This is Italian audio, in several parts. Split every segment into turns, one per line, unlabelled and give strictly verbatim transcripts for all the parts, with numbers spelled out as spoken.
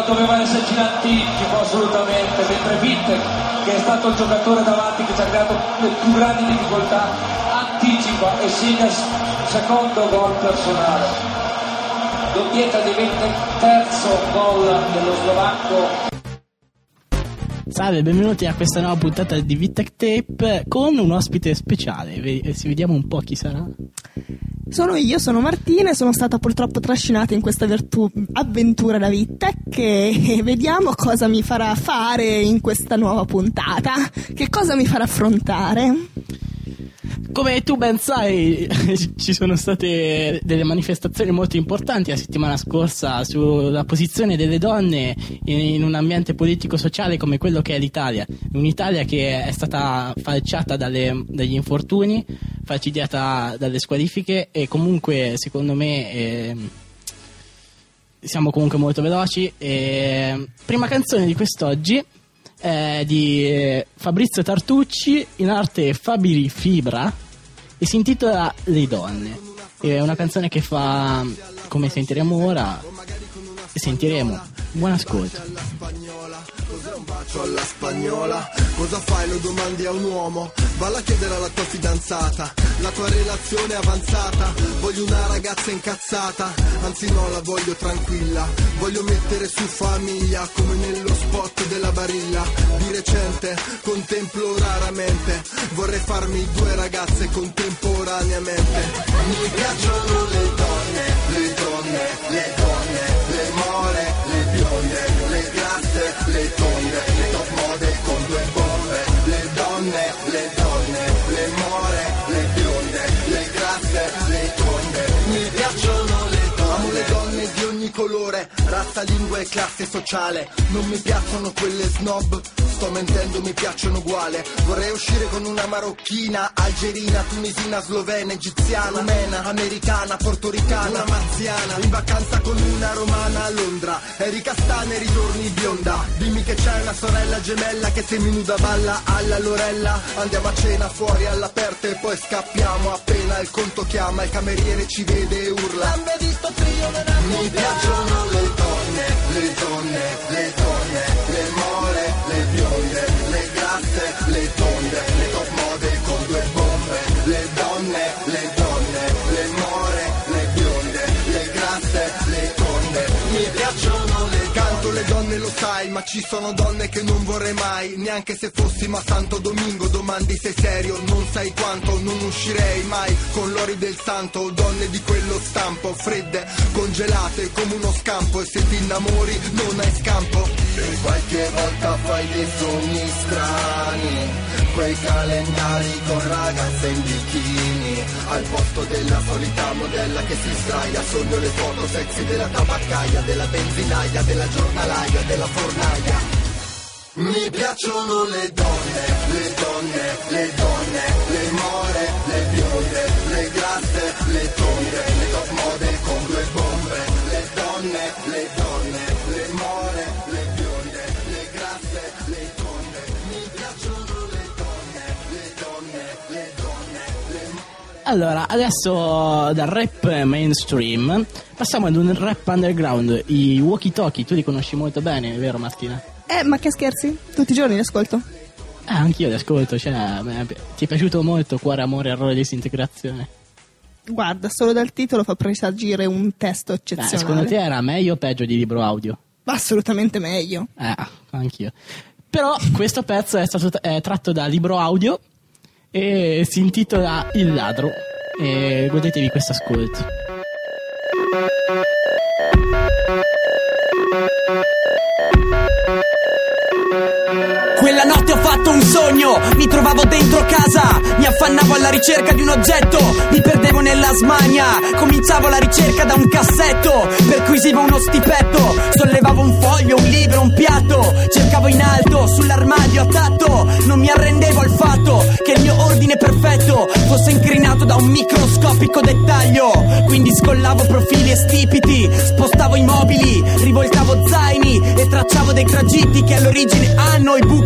doveva esserci l'anticipo assolutamente, mentre Wittek, che è stato il giocatore davanti che ci ha creato le più grandi difficoltà, anticipa e segna il secondo gol personale. Doppietta diventa il terzo gol dello slovacco.
Salve, benvenuti a questa nuova puntata di Wittek Tape con un ospite speciale. Si vediamo un po' chi sarà.
Sono io, sono Martina e sono stata purtroppo trascinata in questa virtù avventura da Wittek e vediamo cosa mi farà fare in questa nuova puntata, che cosa mi farà affrontare.
Come tu ben sai, ci sono state delle manifestazioni molto importanti la settimana scorsa sulla posizione delle donne in un ambiente politico-sociale come quello che è l'Italia. Un'Italia che è stata falciata dalle, dagli infortuni, falcidiata dalle squalifiche e comunque, secondo me, eh, siamo comunque molto veloci. E, prima canzone di quest'oggi è di Fabrizio Tartucci, in arte Fabi Fibra, e si intitola Le donne. È una canzone che fa, come sentiremo ora, e sentiremo. Buon ascolto.
Cos'è un bacio alla spagnola? Cosa fai? Lo domandi a un uomo. Valla a chiedere alla tua fidanzata. La tua relazione è avanzata. Voglio una ragazza incazzata. Anzi no, la voglio tranquilla. Voglio mettere su famiglia come nello spot della Barilla. Di recente contemplo raramente. Vorrei farmi due ragazze contemporaneamente. Mi piacciono le donne, le donne, le donne, le more, le bionde, le grasse, le tonde, le top model con due bombe. Le donne, le donne, le more, le bionde, le grasse, le tonde. Mi piacciono le donne. Amo le donne di ogni colore, razza, lingua e classe sociale. Non mi piacciono quelle snob, sto mentendo, mi piacciono uguale. Vorrei uscire con una marocchina, algerina, tunisina, slovena, egiziana, rumena, americana, portoricana, una marziana. In vacanza con una romana a Londra. Eri castana e ritorni bionda. Dimmi che c'è una sorella gemella che seminuda balla alla Lorella. Andiamo a cena fuori all'aperto e poi scappiamo appena il conto chiama. Il cameriere ci vede e urla. Mi piacciono le donne, le donne, le donne, le more, le bionde, le grasse, le tonde, le top model con due bombe. Le donne, le donne, le more, le bionde, le grasse, le tonde. Mi piacciono le canto le donne, lo sai, ma ci sono donne che non vorrei mai. Neanche se fossi ma Santo Domingo, domandi sei serio, non sai quanto, non uscirei mai con l'ori del santo. Donne di quello stampo, fredde, congelate come uno scampo. E se ti innamori non hai scampo. E qualche volta fai dei sogni strani, quei calendari con ragazze in bikini. Al posto della solita modella che si sdraia, sogno le foto sexy della tabaccaia, della benzinaia, della giornalaia, della fornaia. Mi piacciono le donne, le donne, le donne, le more, le bionde, le grasse, le tonde, le top model con due bombe. Le donne, le donne, le more, le bionde, le grasse, le tonde. Mi piacciono le donne, le donne, le donne, le more.
Allora, adesso dal rap mainstream passiamo ad un rap underground. I Walkie Talkie, tu li conosci molto bene, vero Martina?
Eh, ma che scherzi? Tutti i giorni li ascolto.
Eh, anch'io li ascolto, cioè, ti è piaciuto molto Cuore, Amore, Errore, Disintegrazione?
Guarda, solo dal titolo fa presagire un testo eccezionale.
Beh, secondo te era meglio o peggio di libro audio?
Assolutamente meglio.
Eh, anch'io. Però questo pezzo è stato è tratto da libro audio e si intitola Il ladro. E godetevi questo ascolto.
Quella notte ho fatto un sogno, mi trovavo dentro casa, mi affannavo alla ricerca di un oggetto, mi perdevo nella smania, cominciavo la ricerca da un cassetto, perquisivo uno stipetto, sollevavo un foglio, un libro, un piatto, cercavo in alto, sull'armadio a tatto, non mi arrendevo al fatto che il mio ordine perfetto fosse incrinato da un microscopico dettaglio, quindi scollavo profili e stipiti, spostavo i mobili, rivoltavo zaini e tracciavo dei tragitti che all'origine hanno i buchi nelle tavole.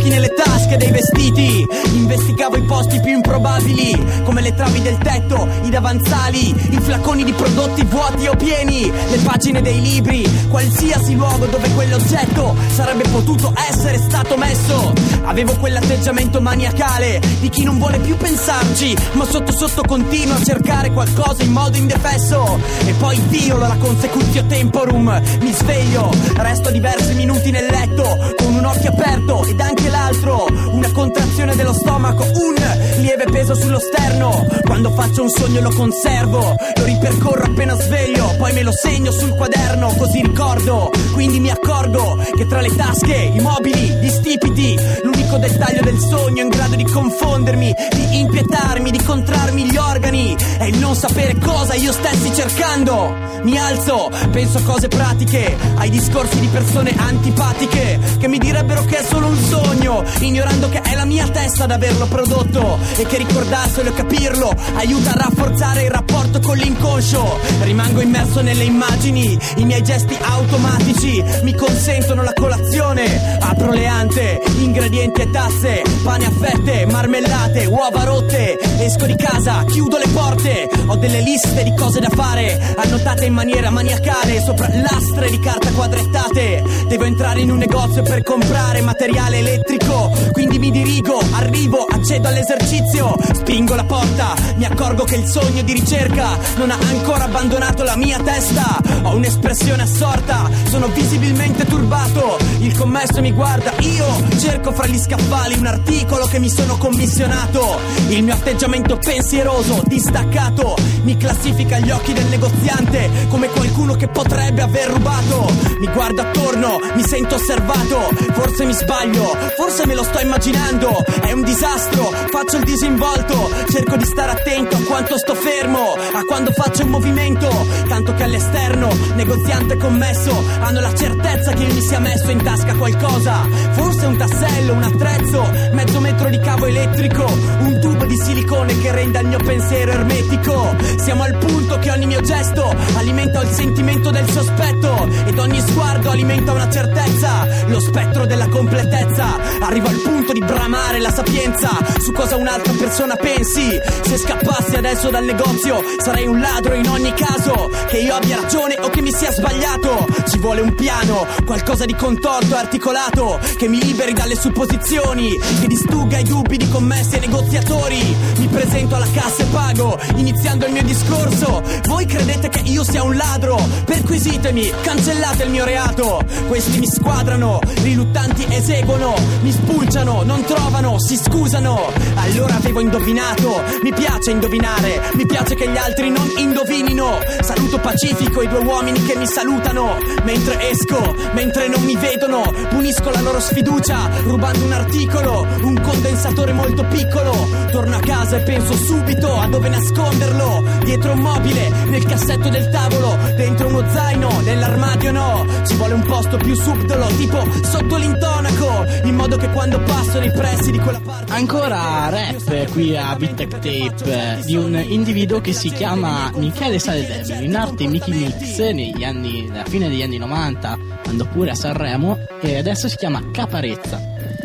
tasche dei vestiti. Investigavo i posti più improbabili, come le travi del tetto, i davanzali, i flaconi di prodotti vuoti o pieni, le pagine dei libri, qualsiasi luogo dove quell'oggetto sarebbe potuto essere stato messo. Avevo quell'atteggiamento maniacale di chi non vuole più pensarci, ma sotto sotto continua a cercare qualcosa in modo indefesso. E poi violo la consecutio temporum, mi sveglio, resto diversi minuti nel letto con un occhio aperto ed anche l'altro, una contrazione dello stomaco, un lieve peso sullo sterno. Quando faccio un sogno lo conservo, lo ripercorro appena sveglio, poi me lo segno sul quaderno, così ricordo. Quindi mi accorgo che tra le tasche, i mobili, gli stipiti, l'unico dettaglio del sogno in grado di confondermi, di impietarmi, di contrarmi gli organi è il non sapere cosa io stessi cercando. Mi alzo, penso a cose pratiche, ai discorsi di persone antipatiche che mi direbbero che è solo un sogno, ignorando che è la mia testa ad averlo prodotto e che ricordarselo e capirlo aiuta a rafforzare il rapporto con l'inconscio. Rimango immerso nelle immagini, i miei gesti automatici mi consentono la colazione. Apro le ante, ingredienti e tasse, pane a fette, marmellate, uova rotte. Esco di casa, chiudo le porte, ho delle liste di cose da fare, annotate in maniera maniacale sopra lastre di carta quadrettate. Devo entrare in un negozio per comprare materiale elettrico, quindi mi dirigo, arrivo, accedo all'esercizio, spingo la porta, mi accorgo che il sogno di ricerca non ha ancora abbandonato la mia testa. Ho un'espressione assorta, sono visibilmente turbato, il commesso mi guarda, io cerco fra gli scaffali un articolo che mi sono commissionato. Il mio atteggiamento pensieroso, distaccato, mi classifica agli occhi del negoziante come qualcuno che potrebbe aver rubato. Mi guardo attorno, mi sento osservato, forse mi sbaglio, forse me lo sto immaginando, è un disastro, faccio il disinvolto, cerco di stare attento a quanto sto fermo, a quando faccio un movimento, tanto che all'esterno negoziante e commesso hanno la certezza che io mi sia messo in tasca qualcosa, forse un tassello, un attrezzo, mezzo metro di cavo elettrico, un tubo di silicone che renda il mio pensiero ermetico. Siamo al punto che ogni mio gesto alimenta il sentimento del sospetto ed ogni sguardo alimenta una certezza, lo spettro della completezza. Arrivo al punto di bramare la sapienza su cosa un'altra persona pensi. Se scappassi adesso dal negozio sarei un ladro in ogni caso, che io abbia ragione o che mi sia sbagliato. Ci vuole un piano, qualcosa di contorto e articolato, che mi liberi dalle supposizioni, che distrugga i dubbi di commessi e negoziatori. Mi presento alla cassa e pago, iniziando il mio discorso. Voi credete che io sia un ladro? Perquisitemi, cancellate il mio reato. Questi mi squadrano, riluttanti eseguono, mi spulciano, non trovano, si scusano. Allora avevo indovinato, mi piace indovinare, mi piace che gli altri non indovinino. Saluto pacifico i due uomini che mi salutano, mentre esco, mentre non mi vedono, punisco la loro sfiducia rubando un articolo, un condensatore molto piccolo. Torno a casa e penso subito a dove nasconderlo, dietro un mobile, nel cassetto del tavolo, dentro uno zaino, nell'armadio no. Ci vuole un posto più subdolo, tipo sotto l'intonaco, in modo che quando passo nei pressi di quella parte.
Ancora rap qui a Beat Tech Tape di un individuo che si chiama Michele Saledemi, in arte Mickey Mix negli anni, alla fine degli anni novanta, andò pure a Sanremo, e adesso si chiama Caparezza.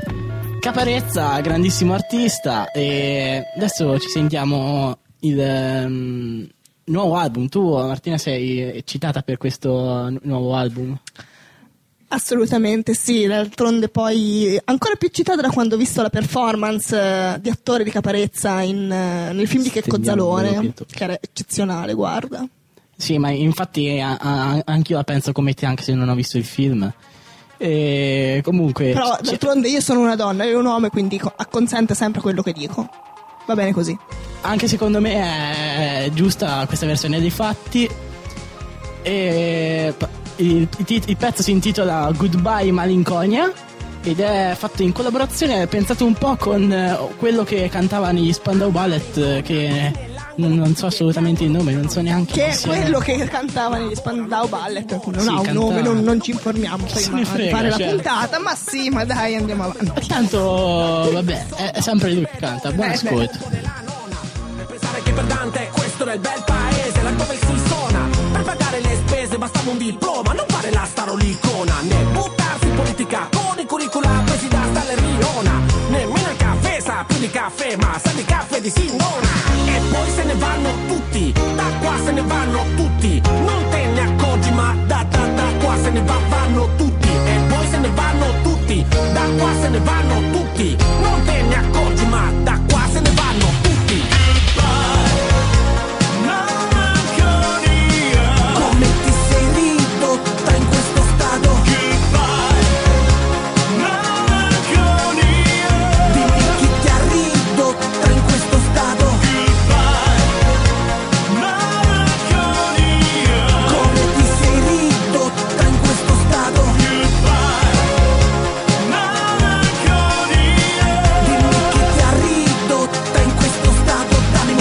Caparezza, grandissimo artista, e adesso ci sentiamo il um, nuovo album. Tu, Martina, sei citata per questo nuovo album?
Assolutamente sì, d'altronde poi ancora più citata da quando ho visto la performance uh, di attore di Caparezza in, uh, nel film di Checco Zalone, che era eccezionale, guarda. Sì, ma infatti a, a, anch'io la penso come te, anche se non ho visto il film. E comunque, però c- d'altronde io sono una donna, io un uomo, quindi co- acconsente sempre quello che dico. Va bene così. Anche secondo me è giusta questa versione dei fatti. E il, il, il pezzo si intitola Goodbye Malinconia ed è fatto in collaborazione, pensato un po' con quello che cantava negli Spandau Ballet, che non, non so assolutamente il nome, non so neanche che è quello che cantava negli Spandau Ballet, non sì, ha un cantava. nome, non, non ci informiamo prima frega, di fare certo. la puntata, ma sì, ma dai, andiamo avanti. Tanto vabbè, è, è sempre lui che canta. Buon eh, ascolto.
Pensare che per Dante questo era il bel paese, la dove si suona, per pagare le spese bastava un diploma, non fare la starolicona, né buttarsi in politica con i curricula presi da Staleriona, né di caffè, ma sa di caffè di Singona. E poi se ne vanno tutti, da qua se ne vanno tutti, non te ne accorgi ma da da da qua se ne va, vanno tutti. E poi se ne vanno tutti, da qua se ne vanno tutti, non te ne accorgi ma da qua se ne vanno tutti. Come ti sei ridotta in questo stato? Dimmi chi ti ha ridotta in questo stato. Come ti sei ridotta in questo stato? Dimmi chi ti ha ridotta in questo stato d'animo.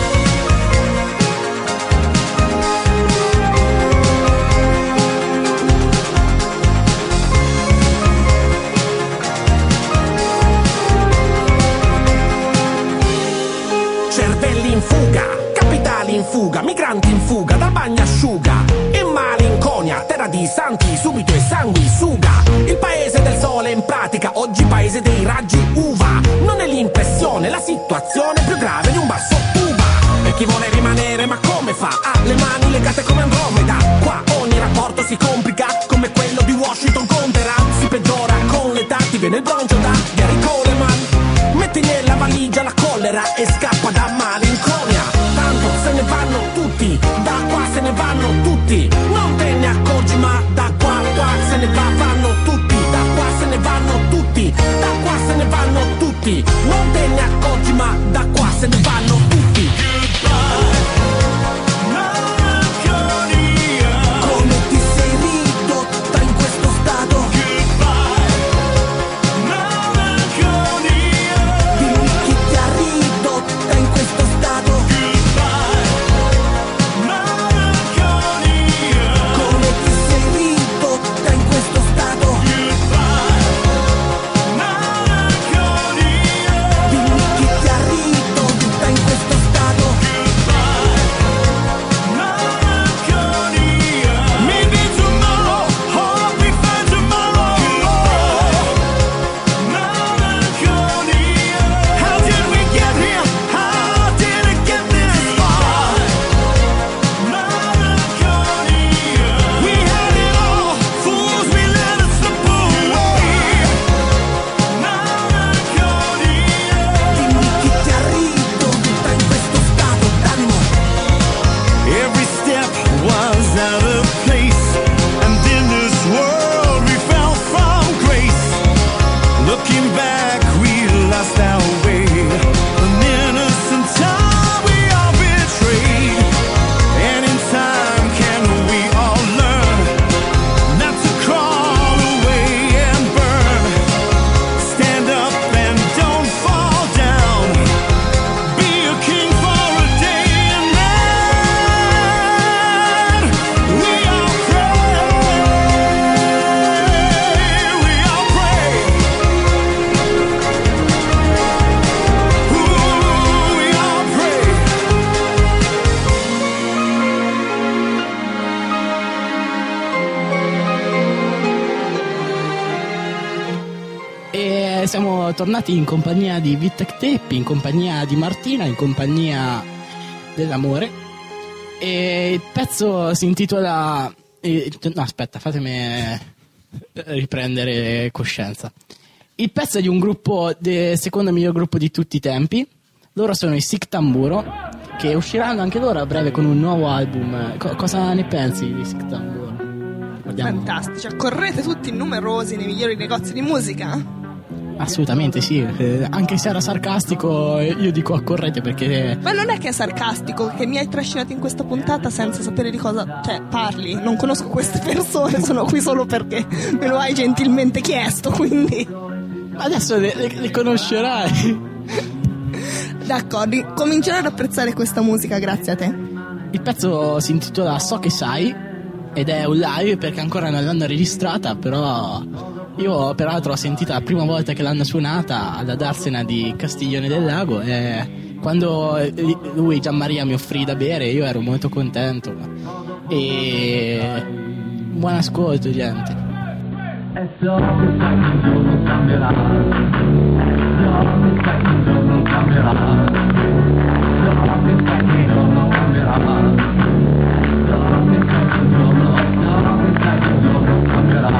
Cervelli in fuga, capitali in fuga, migranti in fuga, dal bagnasciuga. E malinconia, terra di santi, subito e sanguisuga. Il paese del sole in pratica, oggi paese dei raggi uva. Non è l'impressione, la situazione più grave di un basso tuba. E chi vuole rimanere ma come fa? Ha le mani legate come Andromeda. Qua ogni rapporto si complica, come quello di Washington conterà. Si peggiora con l'età, ti viene il broncio da Gary Coleman. Metti nella valigia la collera e scappa da malinconia. Tanto se ne vanno tutti, da qua se ne vanno tutti, non te ne accorgi ma da qua, qua se ne va, vanno tutti, da qua se ne vanno tutti, da qua se ne vanno tutti, non te ne accorgi ma da qua se ne vanno tutti. Come ti sei ridotta in questo stato? Dimmi chi ti ha ridotta in questo stato. Come ti sei ridotta in questo stato? Dimmi chi ti ha ridotta in questo stato. Maybe tomorrow, hope we find tomorrow. How did we get here? How did it get this far? We had it all, fools, we let it slip away. Dimmi chi ti ha ridotta in questo stato d'animo.
Every step was out of place, and in this world we fell from grace. Looking back, we lost our way. An innocent time we all betrayed, and in time can we all learn not to crawl away and burn. Stand up and don't fall down. Be a king for a day and man. We all pray, we all pray. Ooh, we all pray.
E siamo tornati in compagnia di Vitek Teppi, in compagnia di Martina, in compagnia dell'amore. E il pezzo si intitola... eh, No, aspetta, fatemi riprendere coscienza. Il pezzo è di un gruppo, del secondo miglior gruppo di tutti i tempi. Loro sono i Sic Tamburo, che usciranno anche loro a breve con un nuovo album. Co- cosa ne pensi di Sic Tamburo? Guardiamo.
Fantastici, accorrete tutti numerosi nei migliori negozi di musica?
Assolutamente sì, eh, anche se era sarcastico io dico accorrete perché...
Ma non è che è sarcastico, che mi hai trascinato in questa puntata senza sapere di cosa, cioè, parli. Non conosco queste persone, sono qui solo perché me lo hai gentilmente chiesto, quindi...
Adesso le, le, le conoscerai.
D'accordo, comincerò ad apprezzare questa musica grazie a te.
Il pezzo si intitola So che sai ed è un live perché ancora non l'hanno registrata, però io peraltro l'ho sentita la prima volta che l'hanno suonata alla Darsena di Castiglione del Lago e quando lui, Gianmaria, mi offrì da bere io ero molto contento. E buon ascolto, gente.
E so che sai che un giorno cambierà, so che sai che un giorno cambierà, so che sai che un giorno cambierà, so che sai che un giorno, so che sai che un giorno cambierà.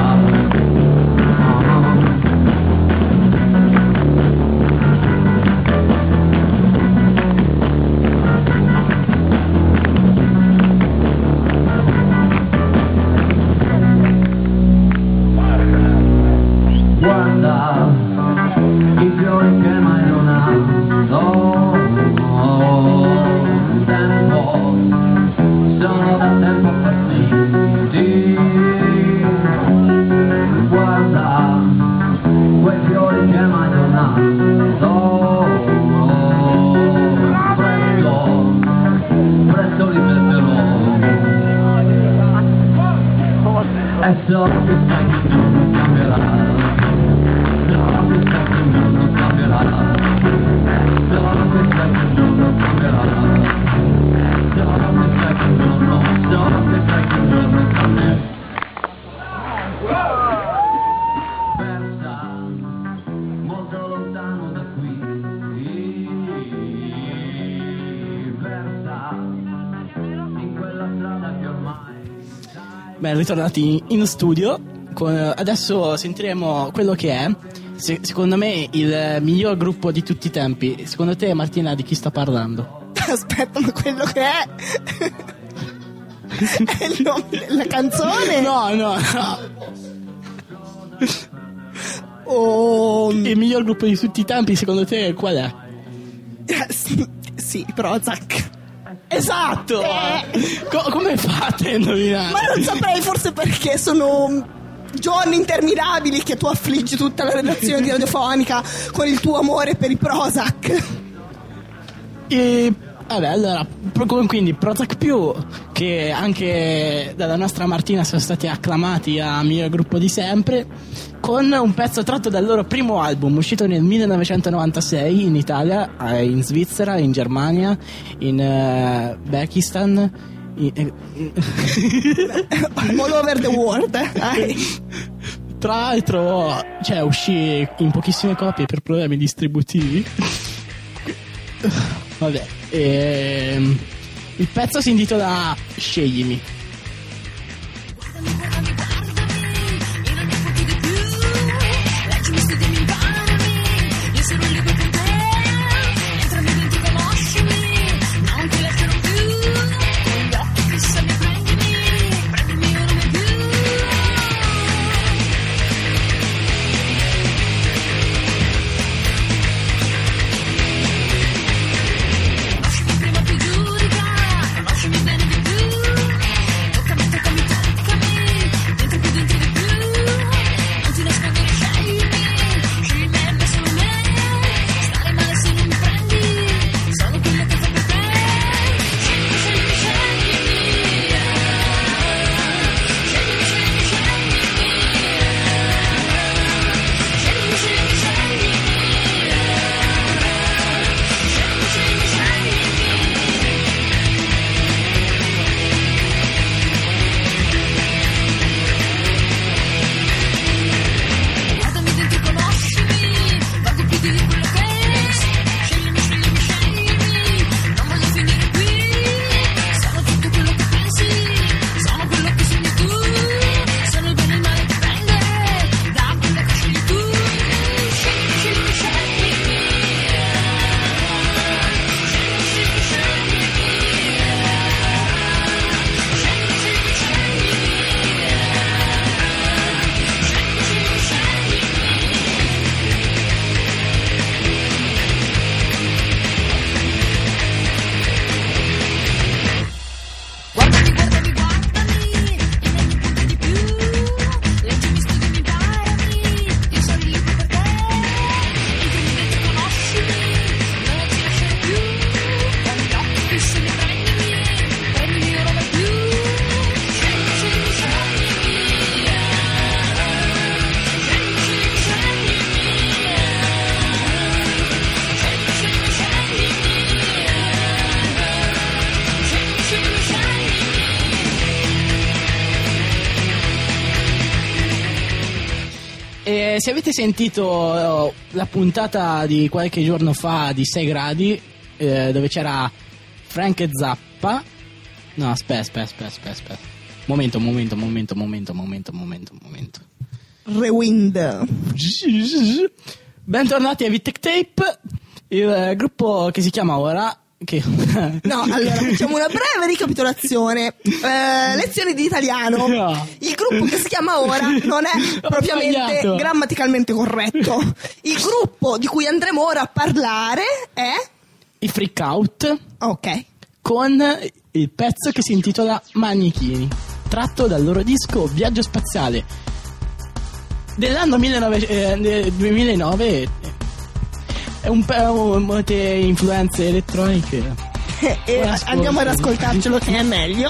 Guarda i fiori che mai non hanno tempo, sono da tempo partiti. Guarda quei fiori che mai non hanno presto, presto li perderò. E so che sai che un giorno cambierà, so che sai che un giorno cambierà, so che sai che un giorno cambierà, so che sai che un giorno, so che sai che un giorno cambierà. Persa, molto lontano da qui, persa, in quella strada che ormai...
Ben ritornati in studio. Con, adesso sentiremo quello che è, se, secondo me, il miglior gruppo di tutti i tempi. Secondo te, Martina, di chi sto parlando?
Aspetta, ma quello che è? È il nome della canzone?
No, no, no.
Oh.
Il miglior gruppo di tutti i tempi, secondo te, qual è?
Sì, Prozac.
Esatto!
Eh.
Co- come fate a indovinare?
Ma non saprei, forse perché sono giorni interminabili che tu affliggi tutta la redazione di radiofonica con il tuo amore per i Prozac.
E vabbè, allora, pro- quindi Prozac più, che anche dalla nostra Martina sono stati acclamati a miglior gruppo di sempre, con un pezzo tratto dal loro primo album uscito nel millenovecentonovantasei in Italia, in Svizzera, in Germania, in uh, Pakistan, in, in,
all over the world, eh?
Tra l'altro, cioè, uscì in pochissime copie per problemi distributivi. Vabbè, ehm, il pezzo si intitola Sceglimi.
Lasciami prima più giudica, lasciami bene di più.
Eh, se avete sentito la puntata di qualche giorno fa di sei gradi, eh, dove c'era Frank e Zappa. No, aspetta, aspetta, aspetta, aspetta, aspetta. Momento, momento, momento, momento, momento, momento, momento.
Rewind.
Bentornati a Vitec Tape, il eh, gruppo che si chiama ora. Che...
No, allora facciamo una breve ricapitolazione. Eh, lezioni di italiano.
No.
Il gruppo che si chiama ora non è
Ho
propriamente
sbagliato.
grammaticalmente corretto. Il gruppo di cui andremo ora a parlare è
I Freak Out,
ok.
con il pezzo che si intitola Manichini, tratto dal loro disco Viaggio Spaziale dell'anno millenovecento, eh, del duemilanove. È un po' molte influenze elettroniche.
E
Buon ascolto.
andiamo ad ascoltarcelo che è meglio.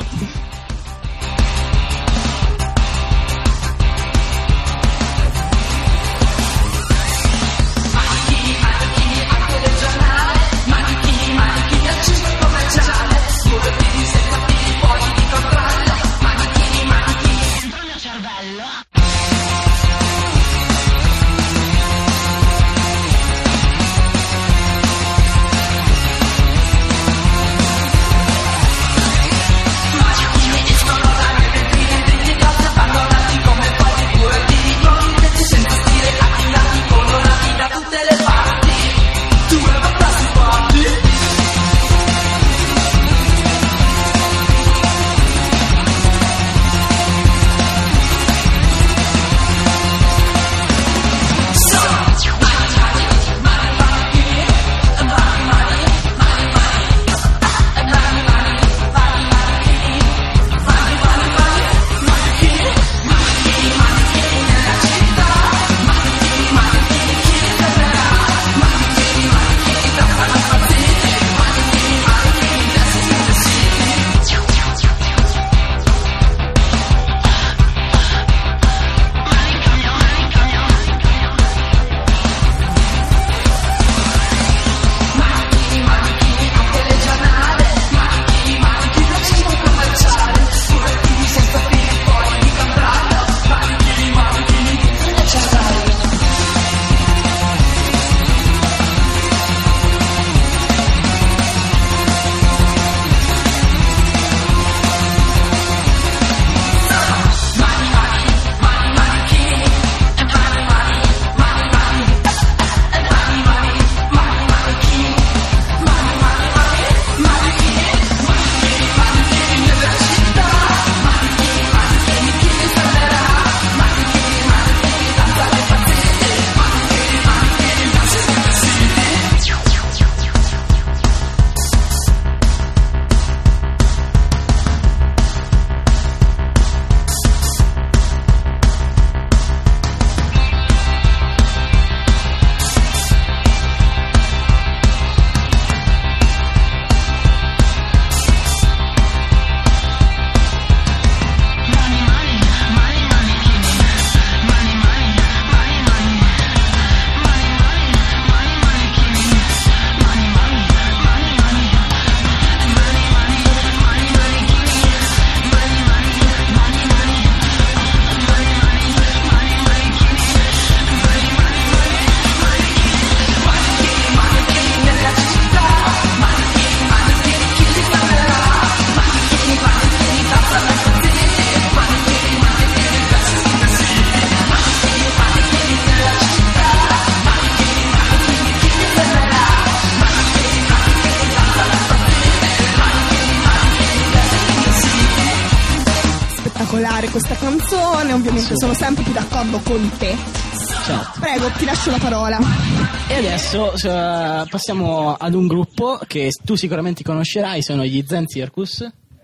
Questa canzone, ovviamente sono sempre più d'accordo con te.
Certo.
Prego, ti lascio la parola.
E adesso uh, passiamo ad un gruppo che tu sicuramente conoscerai, sono gli Zen Circus.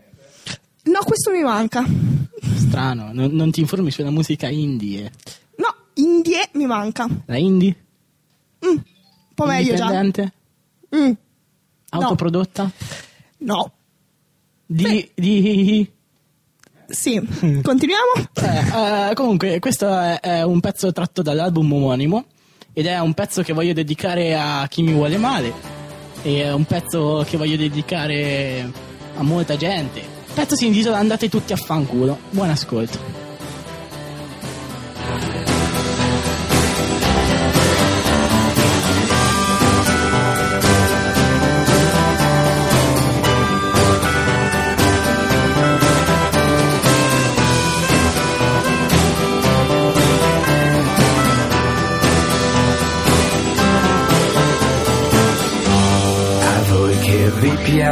No, questo mi manca.
Strano, non, non ti informi sulla musica indie.
No, indie mi manca.
La indie?
Mm, un po' meglio già.
Indipendente?
Mm.
Autoprodotta?
No.
Di... di...
Sì, continuiamo.
Eh, uh, comunque, questo è, è un pezzo tratto dall'album omonimo ed è un pezzo che voglio dedicare a chi mi vuole male. E è un pezzo che voglio dedicare a molta gente. Il pezzo si intitola Andate tutti a fanculo. Buon ascolto.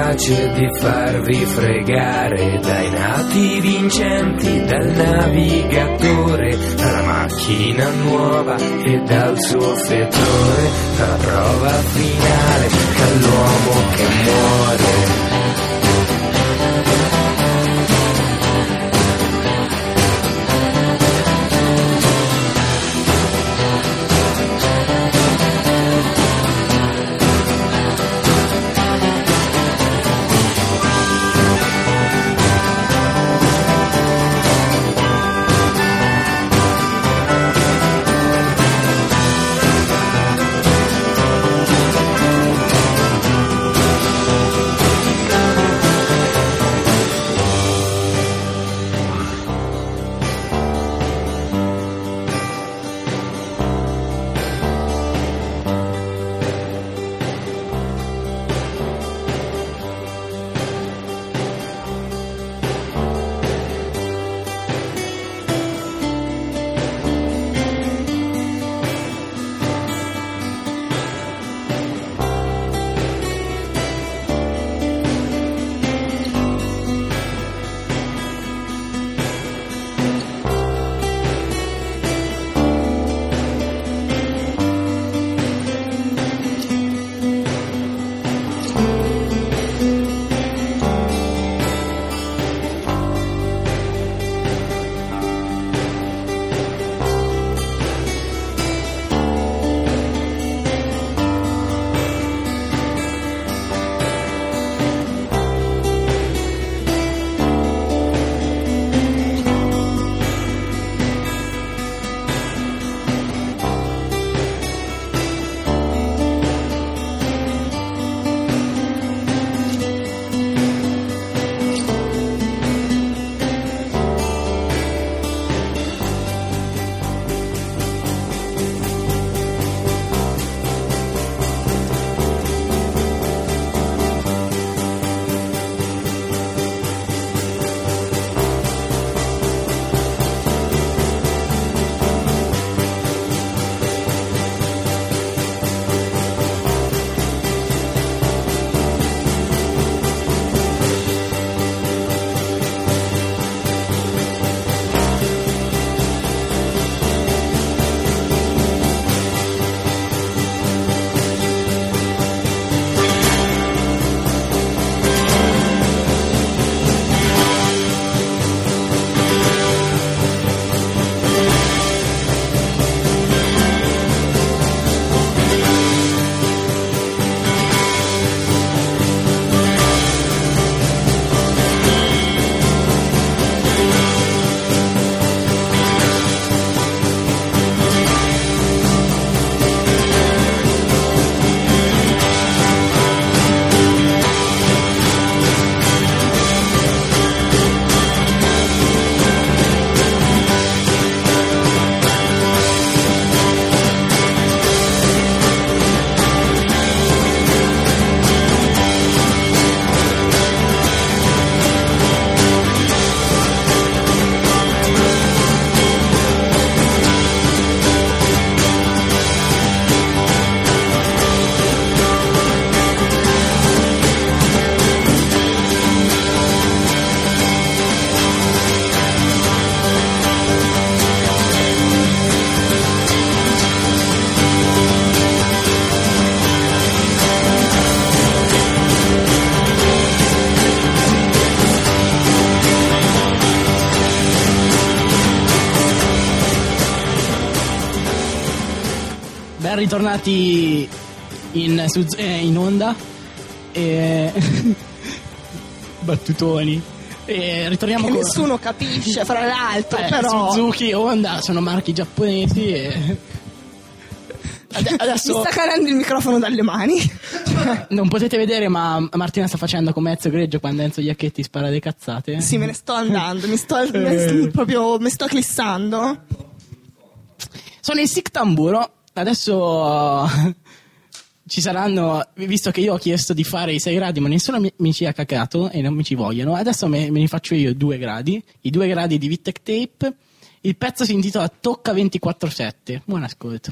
capace di farvi fregare dai nati vincenti, dal navigatore, dalla macchina nuova e dal suo fettore, dalla prova finale dall'uomo che muore.
Ben ritornati in, su, eh, in onda e... battutoni e ritorniamo
che
con...
nessuno capisce fra l'altro,
eh,
però
Suzuki, Honda sono marchi giapponesi e... Adesso
mi sta cadendo il microfono dalle mani.
non potete vedere, ma Martina sta facendo come Ezio Greggio quando Enzo Iacchetti spara le cazzate.
Sì, me ne sto andando, mi sto me, proprio mi sto eclissando.
Sono in Sic Tamburo. Adesso ci saranno, visto che io ho chiesto di fare i sei gradi, ma nessuno mi, mi ci ha cacato e non mi ci vogliono. Adesso me, me ne faccio io due gradi, i due gradi di Vittec Tape. Il pezzo si intitola Tocca ventiquattro sette. Buon ascolto.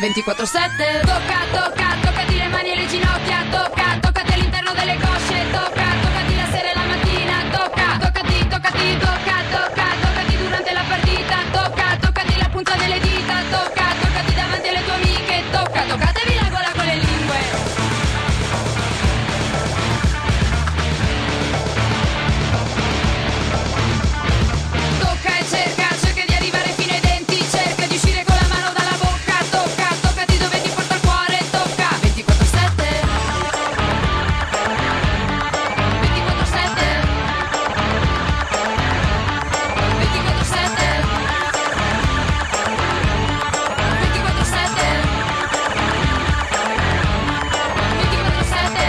ventiquattro sette. Tocca, tocca, toccati le mani e le ginocchia. Tocca, toccati all'interno delle cosce. Tocca, toccati la sera e la mattina. Tocca, toccati, toccati, tocca, tocca, toccati durante la partita. Tocca, toccati la punta delle dita. Tocca, toccati davanti alle tue amiche. Tocca, toccatevi la gola con le lingue. Tocca e cerca, cerca di arrivare fino ai denti. Cerca di uscire con la mano dalla bocca. Tocca, toccati dove ti porta il cuore. Tocca, ventiquattro sette. ventiquattro sette. ventiquattro sette. ventiquattro sette. ventiquattro sette.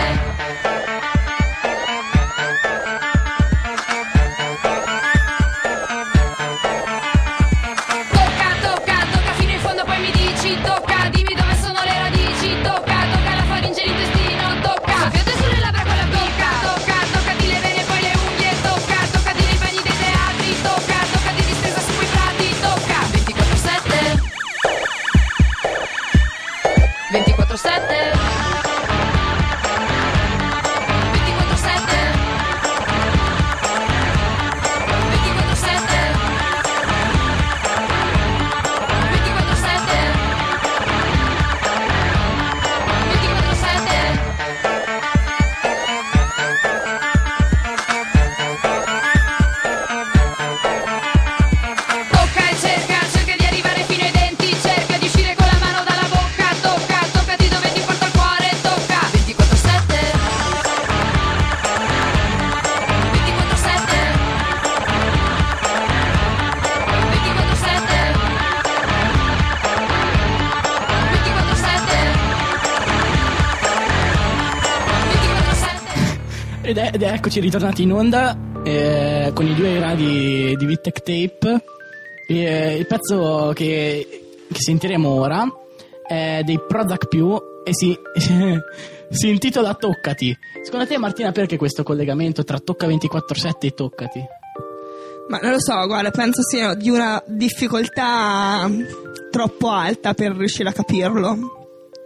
Tocca, tocca, tocca fino in fondo, poi mi dici. Tocca, dimmi dove sono le radici. Tocca, tocca la faringe e l'intestino. Tocca, soffiate sulle labbra con la bocca. Tocca, toccati le vene e poi le unghie. Tocca, toccati nei bagni dei teatri. Tocca, toccati distesa su quei prati. Tocca, ventiquattro sette. ventiquattro sette. ventiquattro sette. ventiquattro sette. ventiquattro sette. ventiquattro sette. Tocca e cerca, cerca di arrivare fino ai denti. Cerca di uscire con la mano dalla bocca. Tocca, toccati dove ti porta il cuore. Tocca, ventiquattro sette. ventiquattro sette. ventiquattro sette. ventiquattro sette. ventiquattro sette.
Ed, è- ed eccoci ritornati in onda eh, con i due gradi di Vittec Tape. E, il pezzo che, che sentiremo ora è dei Prozac più e si, si intitola Toccati. Secondo te, Martina, perché questo collegamento tra Tocca ventiquattro sette e Toccati?
Ma non lo so, guarda, penso sia di una difficoltà troppo alta per riuscire a capirlo.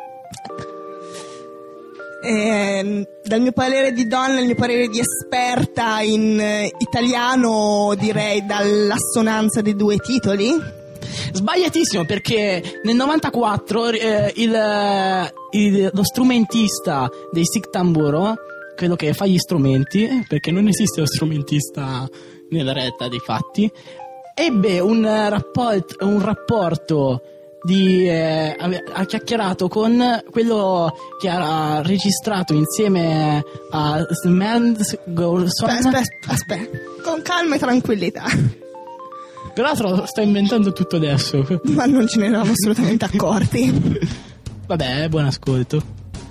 E, dal mio parere di donna, il mio parere di esperta in eh, italiano, direi dall'assonanza dei due titoli.
Sbagliatissimo, perché nel novantaquattro eh, il, il- lo strumentista dei Sic Tamburo, quello che fa gli strumenti, perché non esiste lo strumentista nella realtà dei fatti, ebbe un rapporto, un rapporto di eh, ave- ha chiacchierato con quello che ha registrato insieme a Smells Golson.
Aspetta, aspetta, aspetta, con calma e tranquillità.
Peraltro sto inventando tutto adesso.
Ma non ce ne eravamo assolutamente accorti.
Vabbè, buon ascolto.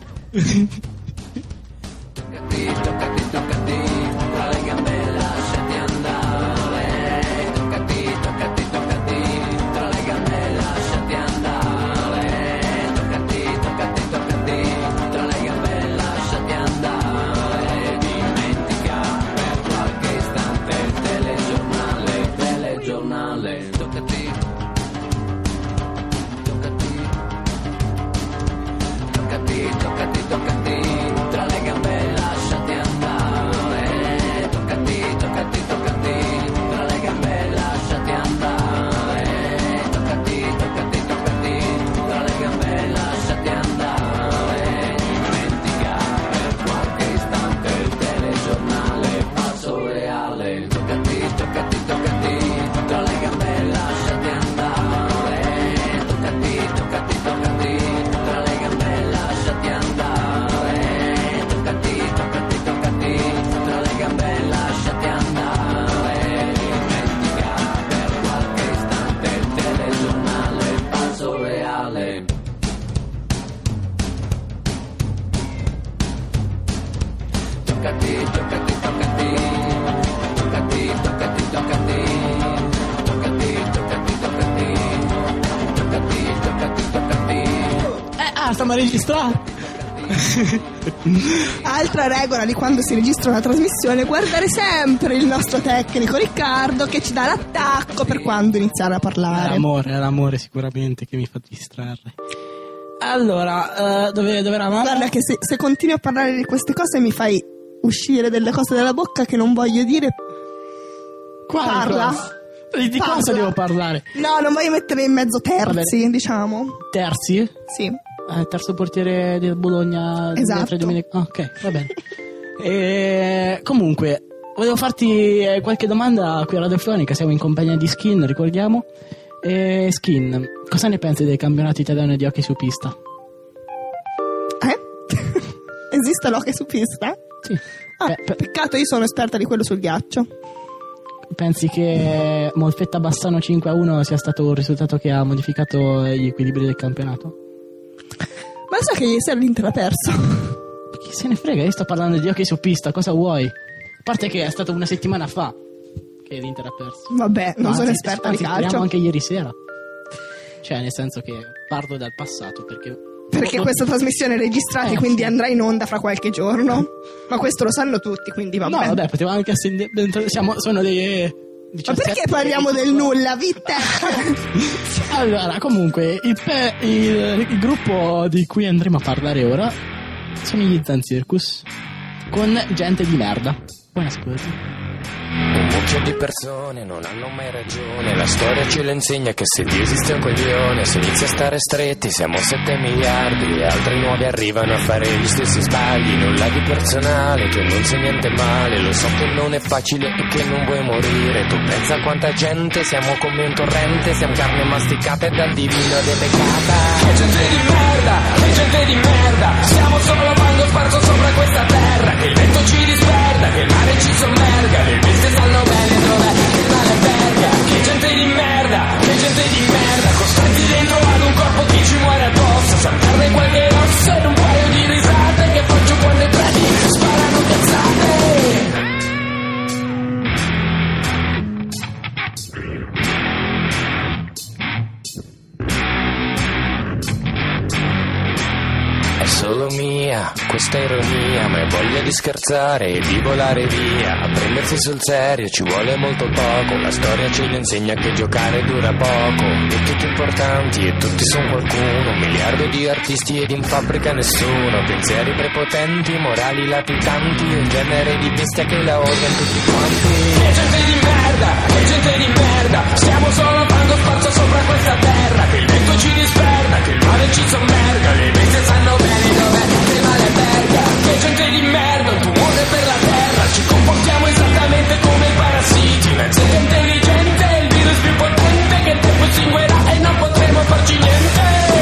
Ah, stiamo a registrare.
Altra regola di quando si registra una trasmissione: guardare sempre il nostro tecnico Riccardo, che ci dà l'attacco per quando iniziare a
È
parlare.
l'amore, è l'amore sicuramente che mi fa distrarre. Allora, uh, dove, dove eravamo?
Guarda che se, se continui a parlare di queste cose mi fai uscire delle cose dalla bocca che non voglio dire.
Quale
Parla.
cosa? Di, di
Parla.
cosa devo parlare?
No, non voglio mettere in mezzo terzi,
Vabbè.
diciamo.
Terzi?
Sì.
Eh, terzo portiere del Bologna.
Esatto.
duemilatré. Ok, va bene. E, comunque, volevo farti eh, qualche domanda qui a Radiofonica. Siamo in compagnia di Skin, ricordiamo. E Skin, cosa ne pensi dei campionati italiani di hockey su pista?
Eh? Esiste l'hockey su pista?
Sì.
Ah,
Pe- pe-
peccato, io sono esperta di quello sul ghiaccio.
Pensi che Molfetta Bassano cinque a uno sia stato un risultato che ha modificato gli equilibri del campionato?
Ma sai che ieri sera l'Inter ha perso?
Chi se ne frega, io sto parlando di hockey su pista, cosa vuoi? A parte che è stato una settimana fa che l'Inter ha perso.
Vabbè, non
No,
sono
anzi,
esperta
anzi,
di
speriamo
calcio.
anche ieri sera. Cioè, nel senso che parlo dal passato, perché...
Perché
Oh,
questa trasmissione è registrata,
Eh,
quindi
sì.
andrà in onda fra qualche giorno. Ma questo lo sanno tutti, quindi vabbè.
No, vabbè, poteva anche essere... Siamo, sono le...
Ma perché parliamo del nulla, Vitte?
Allora, comunque, il, pe- il, il gruppo di cui andremo a parlare ora sono gli Zan Circus, con gente di merda. Buon ascolto.
Un mucchio di persone non hanno mai ragione. La storia ce lo insegna che se Dio esiste un coglione, se inizia a stare stretti siamo sette miliardi e altri nuovi arrivano a fare gli stessi sbagli. Nulla di personale, tu non sai niente male. Lo so che non è facile e che non vuoi morire. Tu pensa a quanta gente, siamo come un torrente, siamo carne masticata e dal divino deprecata. Che gente di merda, che gente di merda, siamo solo fango sparso sopra questa terra. Che il vento ci disperda, che il mare ci sommerga, le bestie sanno bene dov'è che il male verga. Che gente di merda, che gente di merda, costretti dentro ad un corpo che ci muore addosso. Saltarne qualche osso ed un paio di risate che faccio quando i preti sparano cazzate. È solo mia questa ironia, ma è voglia di scherzare e di volare via. A prendersi sul serio ci vuole molto poco. La storia ce ne insegna che giocare dura poco. E tutti importanti e tutti sono qualcuno. Un miliardo di artisti ed in fabbrica nessuno. Pensieri prepotenti, morali latitanti, un genere di bestia che la odiano tutti quanti. Che gente di merda, che gente di merda, siamo solo fango sparso sopra questa terra. Che il vento ci disperda, che il mare ci sommerga, le bestie sanno bene dov'è che il male verga. Che gente di merda, un tumore per la terra. Ci comportiamo esattamente come i parassiti. La gente intelligente è il virus più potente che il tempo estinguerà e non potremo farci niente.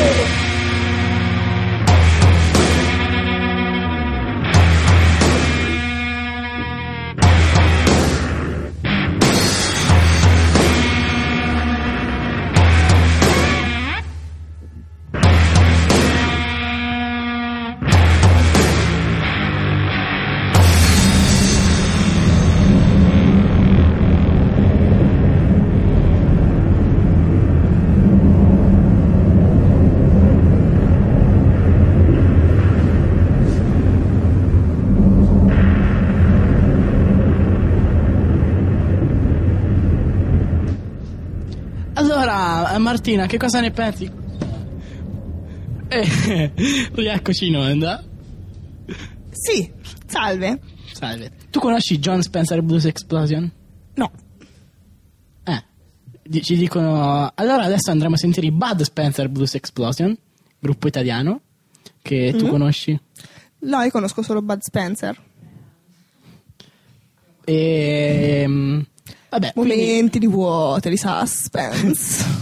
Allora, Martina, che cosa ne pensi? Eh, rieccoci in onda.
Sì, salve.
Salve. Tu conosci John Spencer Blues Explosion?
No.
Eh, di- ci dicono... Allora adesso andremo a sentire i Bud Spencer Blues Explosion, gruppo italiano, che tu
Mhm.
conosci.
No, io conosco solo Bud Spencer.
E... Vabbè, quindi-
Momenti di vuoto, di suspense.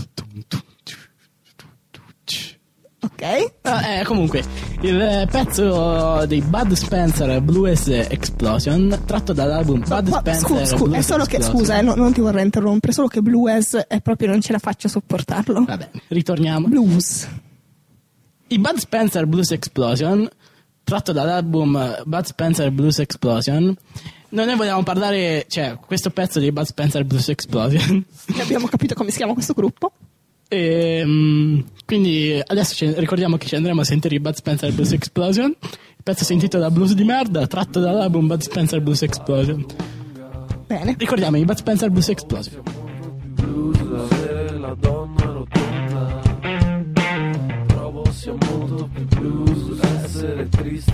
Ok.
Ah, eh, comunque, il eh, pezzo dei Bud Spencer Blues Explosion, tratto dall'album Bud
Ma-
Spencer
scu- scu-
Blues
è solo che,
Explosion.
scusa, eh, no- non ti vorrei interrompere, solo che blues è proprio non ce la faccio a sopportarlo.
Vabbè, ritorniamo.
Blues.
I Bud Spencer Blues Explosion, tratto dall'album eh, Bud Spencer Blues Explosion. Noi ne vogliamo parlare, cioè, questo pezzo dei Bud Spencer Blues Explosion.
E abbiamo capito come si chiama questo gruppo.
E, mm, quindi adesso ci- ricordiamo che ci andremo a sentire i Bud Spencer Blues Explosion. Il pezzo si intitola Blues di merda, tratto dall'album Bud Spencer Blues Explosion.
Bene.
Ricordiamo i Bud Spencer Blues Explosion.
Blues della donna rotonda, trovo sia molto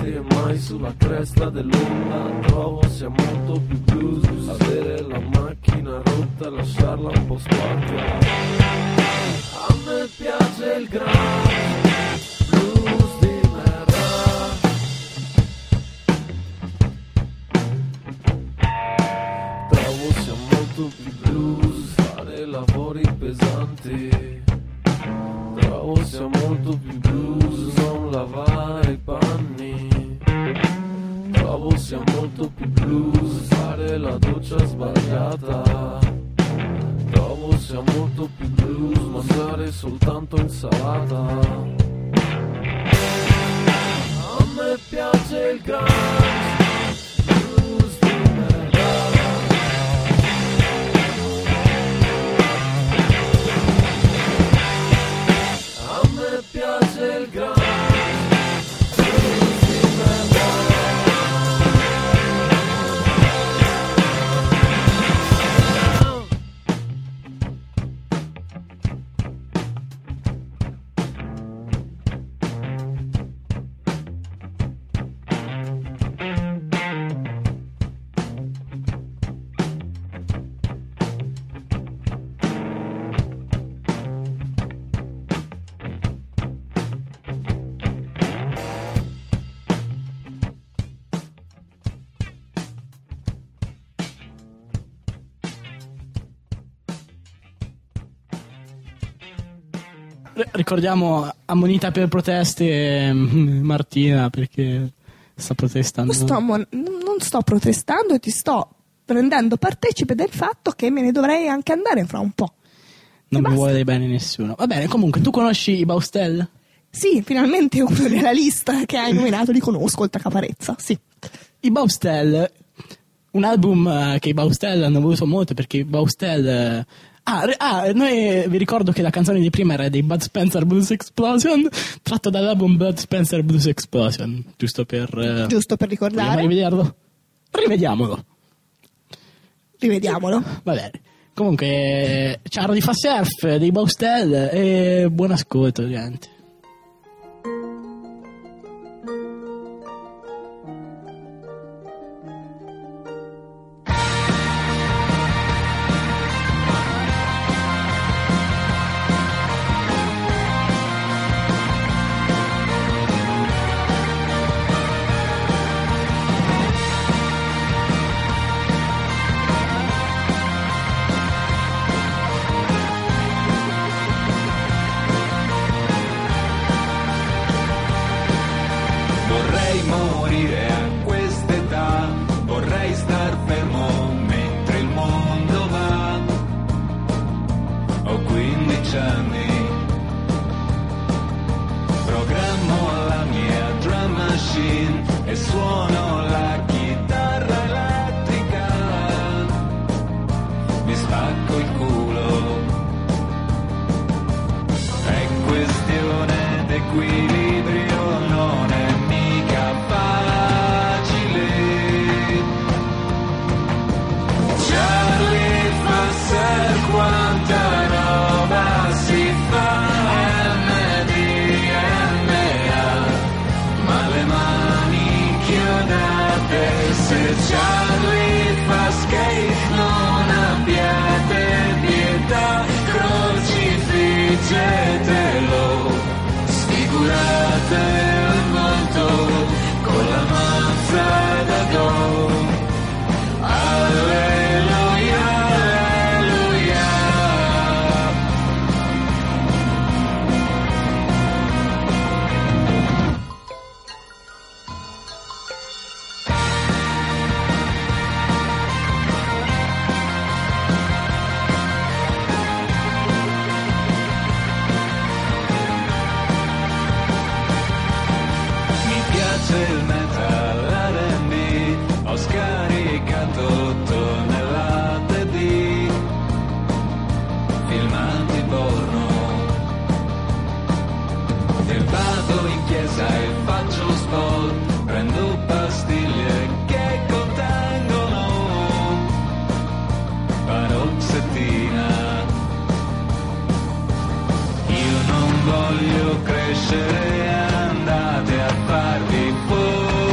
mai e mai sulla cresta dell'onda. Trovo sia molto più blues avere la macchina rotta e lasciarla un po' sporca. A me piace il grande blues di merda. Trovo sia molto più blues fare lavori pesanti. Trovo sia molto più blues non lavare i panni. Trovo sia molto più blues fare la doccia sbagliata. Trovo sia molto più blues mangiare soltanto insalata. A me piace il grunge blues di merda. A me piace il grunge blues di merda.
Ricordiamo ammonita per proteste Martina, perché sta protestando.
Non sto, ammon- non sto protestando e ti sto rendendo partecipe del fatto che me ne dovrei anche andare fra un po'.
Non
E
mi
basta.
vuole bene nessuno. Va bene, comunque tu conosci i Baustelle?
Sì, finalmente uno della lista che hai nominato li conosco, oltre a Caparezza, sì.
I Baustelle, un album eh, che i Baustelle hanno voluto molto, perché i Baustelle... Ah, re- ah, noi vi ricordo che la canzone di prima era dei Bud Spencer Blues Explosion, tratto dall'album Bud Spencer Blues Explosion, giusto per... eh,
Giusto per
vogliamo
ricordare.
rivederlo? Rivediamolo.
Rivediamolo.
Va bene. Comunque, eh, Ciaro di fa surf dei Baustelle e buon ascolto, gente.
Vorrei morire a quest'età, vorrei star fermo mentre il mondo va. Ho quindici anni, programmo la mia drum machine e suono la chitarra elettrica. Mi spacco il culo, è questione d'equilibrio, non è mica facile. Charlie Fasser, quanta roba si fa, M D M A, ma le mani chiodate. Se Charlie fa skate non abbiate pietà, crocifiggetelo, sfigurate il volto con la mazza da do. Alleluia, alleluia. Mi piace il metal, R and B, ho scaricato tonnellate di filmati porno. E vado in chiesa e faccio sport, prendo pastiglie che contengono paroxetina. Io non voglio crescere, andate a farvi fuori.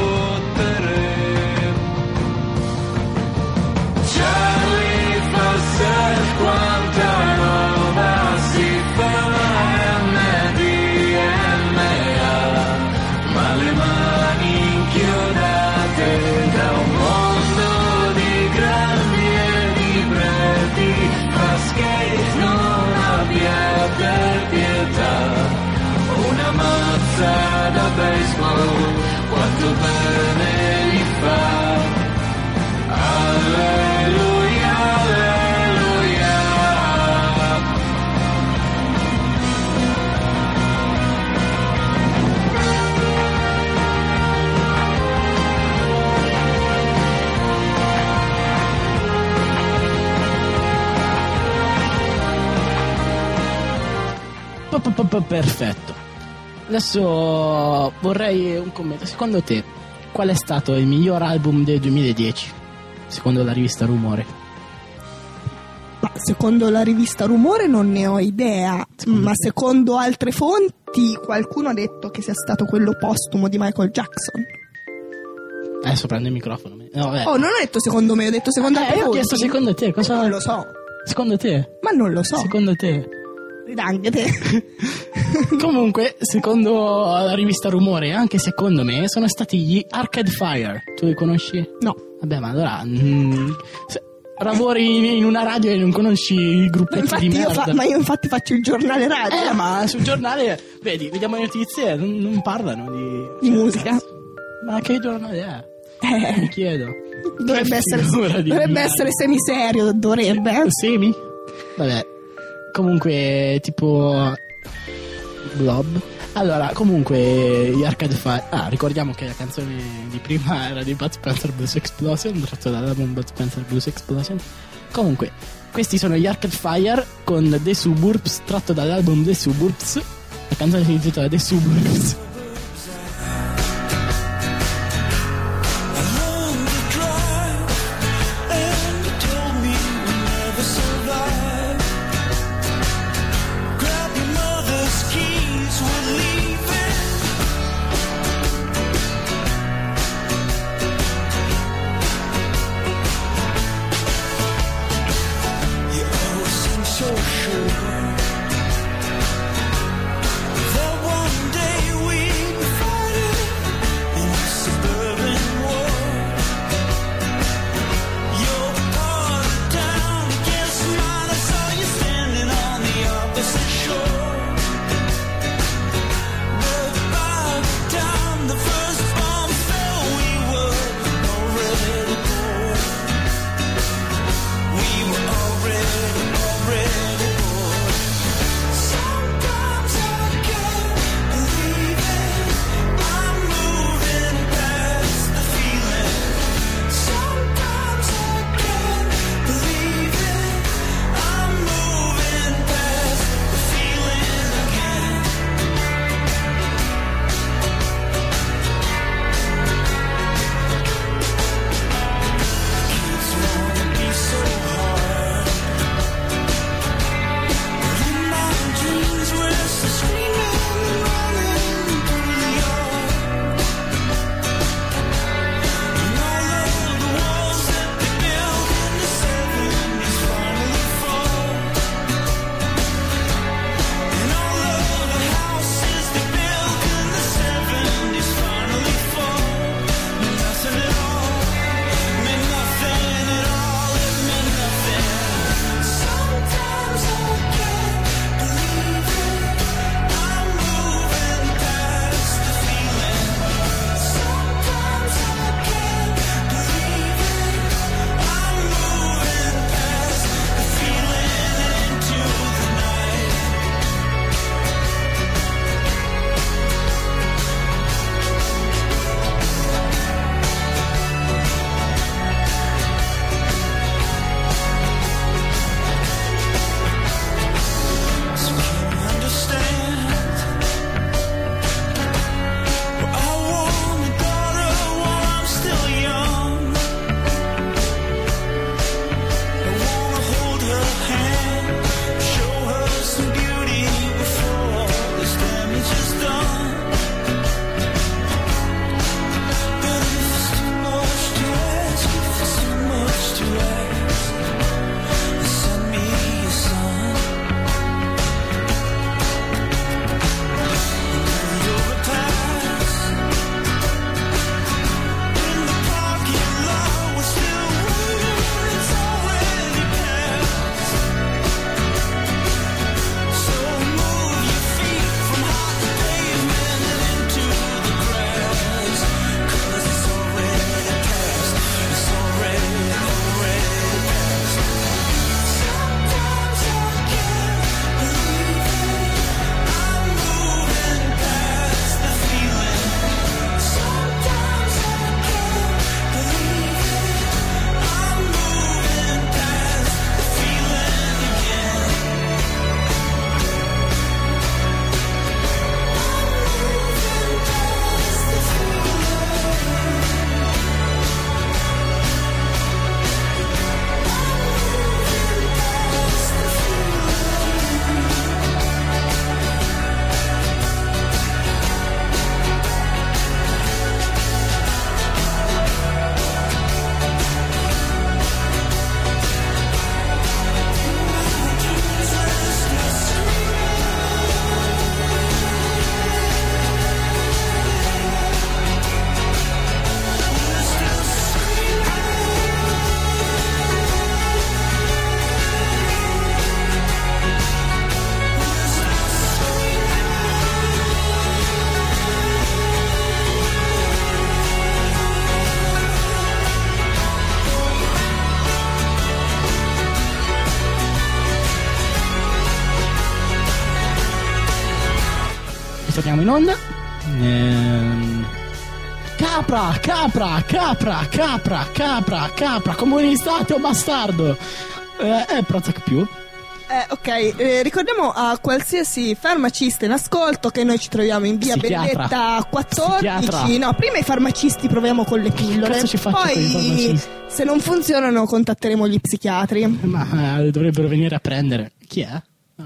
Perfetto. Adesso vorrei un commento. Secondo te, qual è stato il miglior album del duemiladieci? Secondo la rivista Rumore.
Ma secondo la rivista Rumore non ne ho idea, secondo ma te? Secondo altre fonti qualcuno ha detto che sia stato quello postumo di Michael Jackson.
Adesso prendo il microfono. No,
oh, non ho detto secondo me, ho detto secondo
eh,
altre
io
fonti.
Ho chiesto secondo te, cosa...
Non lo so.
Secondo te?
Ma non lo so.
Secondo te?
Anche te.
Comunque, secondo la rivista Rumore, anche secondo me, sono stati gli Arcade Fire. Tu li conosci?
No.
Vabbè, ma allora... Mm, se, lavori in una radio e non conosci i gruppetti di merda.
Fa, ma io infatti faccio il giornale radio.
Eh, ma sul giornale, vedi, vediamo le notizie, non, non parlano di...
Di musica.
Ma che giornale è?
Eh.
Mi chiedo.
Dovrebbe essere, dovrebbe essere semiserio, dovrebbe.
Semi? Vabbè. Comunque, tipo... Blob. Allora, comunque, gli Arcade Fire... Ah, ricordiamo che la canzone di prima era di Bud Spencer Blues Explosion, tratto dall'album Bud Spencer Blues Explosion. Comunque, questi sono gli Arcade Fire con The Suburbs, tratto dall'album The Suburbs. La canzone si intitola The Suburbs.
So sure that one day we
ritorniamo in onda. Ehm... Capra, capra, capra, capra, capra, capra, comunista, o bastardo. Eh, è Prozac più.
Eh, ok, eh, ricordiamo a qualsiasi farmacista in ascolto che noi ci troviamo in via
Psichiatra.
Belletta quattordici.
Psichiatra.
No, prima i farmacisti proviamo con le pillole.
Cazzo ci faccio con i
Poi,
farmacisti?
se non funzionano, contatteremo gli psichiatri.
Ma eh, dovrebbero venire a prendere. Chi è?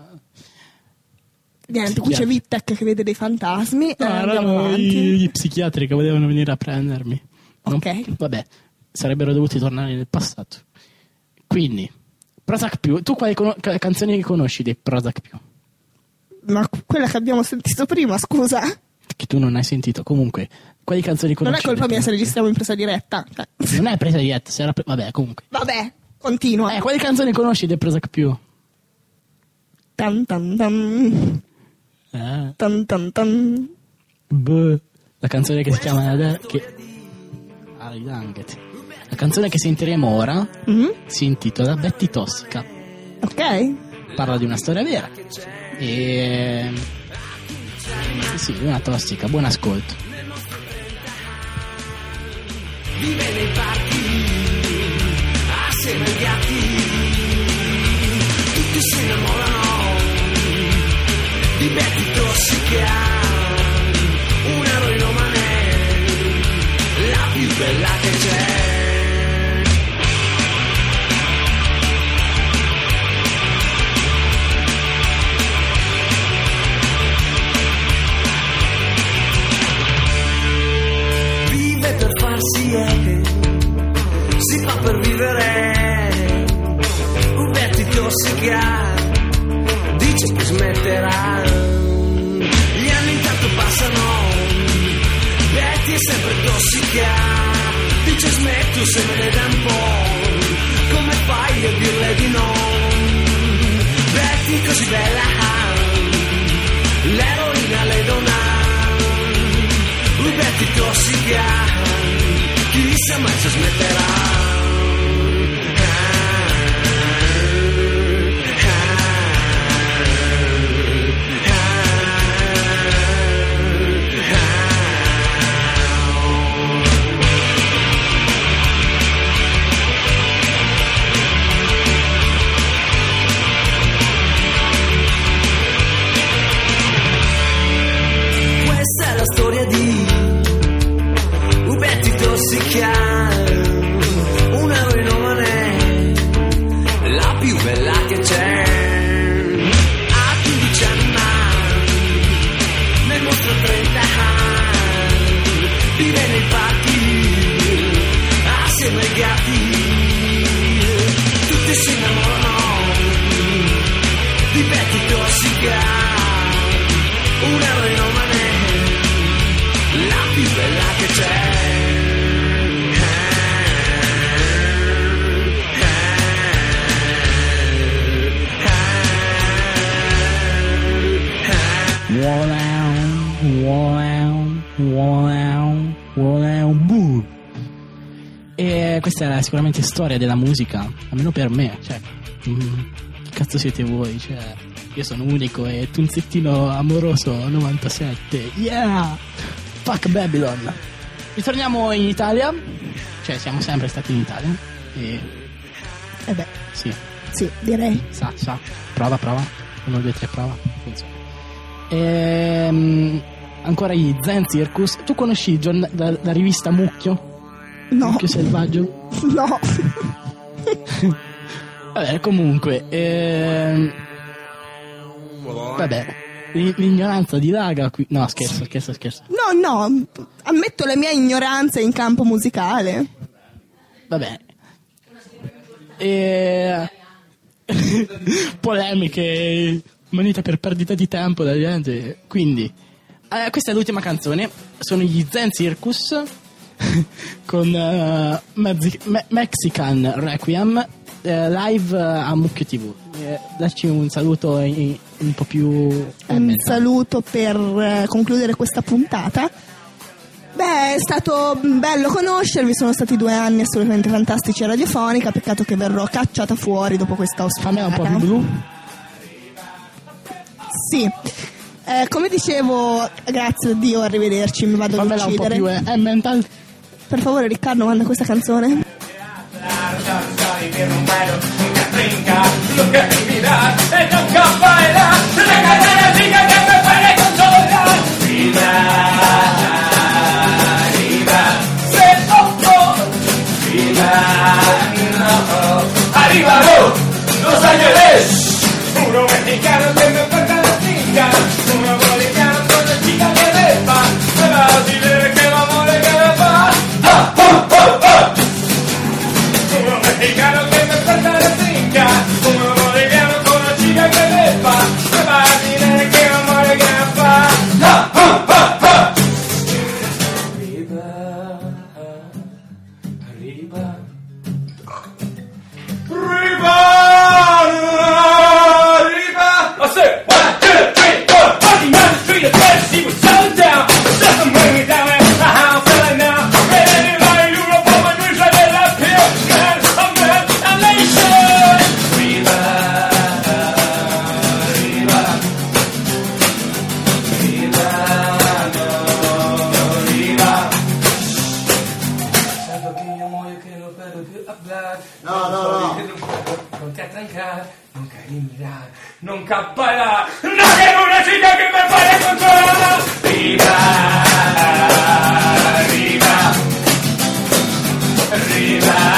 Niente, qui c'è Vittek che vede dei fantasmi.
No,
eh, andiamo
erano
avanti.
i, gli psichiatri che volevano venire a prendermi. No?
Ok.
Vabbè, sarebbero dovuti tornare nel passato. Quindi, Prozac più. Tu quali cono- canzoni che conosci dei Prozac più?
Ma quella che abbiamo sentito prima, scusa.
Che tu non hai sentito. Comunque, quali canzoni
Non
conosci?
è colpa
dei
mia se
Prozac
registriamo in presa diretta. Cioè.
più? Non è presa diretta, se era pre- vabbè, comunque.
Vabbè, continua.
Eh, quali canzoni conosci dei Prozac più?
Tan tan tan.
Eh.
Tan tan tan.
Beh, la canzone che si chiama che... Ah, ridangati. La canzone che sentiremo ora
Mm-hmm.
si intitola Betty Tossica.
Ok.
Parla di una storia vera. E sì, una tossica, buon ascolto.
Vive nei parchi assieme ai gatti, tutti si innamorano di Betty Tossica, un'eroinomane, la più bella che c'è. Vive per farsi e si fa per vivere, un Betty Tossica dice che smetterà. Gli anni intanto passano, Betty è sempre tossica, dice smetto se me ne dà un po', come fai a dirle di no? Betty così bella, l'eroina le dona, Betty tossica, chissà mai se smetterà. Questa è la storia di Betty Tossica, un'eroinomane, la più bella che c'è. Ha quindici anni ma ne mostra trenta, vive nei parchi assieme ai gatti, tutti si innamorano di Betty Tossica, un'eroinomane, la più bella che c'è.
E questa è sicuramente storia della musica, almeno per me, cioè, mm, che cazzo siete voi? Cioè, io sono unico e tunzettino amoroso novantasette, yeah! Fuck Babylon. Ritorniamo in Italia, cioè siamo sempre stati in Italia e...
Eh beh,
Sì,
sì, direi.
sa, sa, prova, prova, uno, due, tre, prova, funziona. Ehm, ancora gli Zen Circus. Tu conosci il giorn- la, la rivista Mucchio?
No.
Mucchio selvaggio?
No.
Vabbè, comunque, ehm... vabbè, l- l'ignoranza dilaga qui. No, scherzo, scherzo, scherzo.
No, no, ammetto la mia ignoranza in campo musicale.
Vabbè. E... polemiche monete per perdita di tempo da gente. Quindi, eh, questa è l'ultima canzone. Sono gli Zen Circus con uh, Mezzi- Me- Mexican Requiem eh, live uh, a Mucchio tivù. Eh, dacci un saluto in, un po' più eh,
Un
mezza.
saluto per eh, concludere questa puntata. Beh, è stato bello conoscervi, sono stati due anni assolutamente fantastici a Radiofonica, peccato che verrò cacciata fuori dopo questa ospitata.
Fammi un po' più blu.
Sì. Eh, come dicevo, grazie a Dio, arrivederci, mi vado ad
Fammela un po'
uccidere.
più eh, è mental.
Per favore, Riccardo, manda questa canzone.
Arriba Los Ángeles, uno mexicano que me falta la finca, uno boliviano con la chica que bepa, me va a decir que vamos de carapa. ¡Ah, ah, ah, ah! Uno mexicano que me falta la finca, uno boliviano con la chica que bepa, me va a decir que vamos de carapa. ¡Ah, ah, ah, ah! Arriba, arriba. Arriba, arriba. I said one, two, three, four. Walking down the street, the place she was selling down. Just a money down at the house, selling now. Ready to buy Europe on my dreams, I did up here. Man, I'm man, I'm nation. Arriba, arriba, arriba, arriba. Sento che mia moglie che non vedo più parlare.
No, no, no.
Non ti attrancare, non camminare, non cappare, no che è una città che mi fai controllare. Arriva, arriva, arriva.